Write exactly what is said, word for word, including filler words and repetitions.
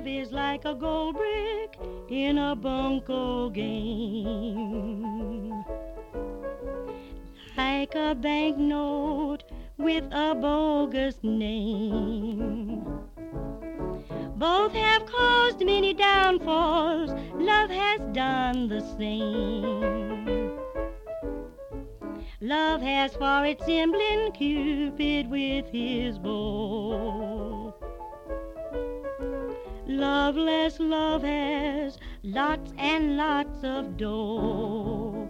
Love is like a gold brick in a bunco game, like a banknote with a bogus name. Both have caused many downfalls, love has done the same. Love has for its emblem Cupid with his bow. Loveless love has lots and lots of dough.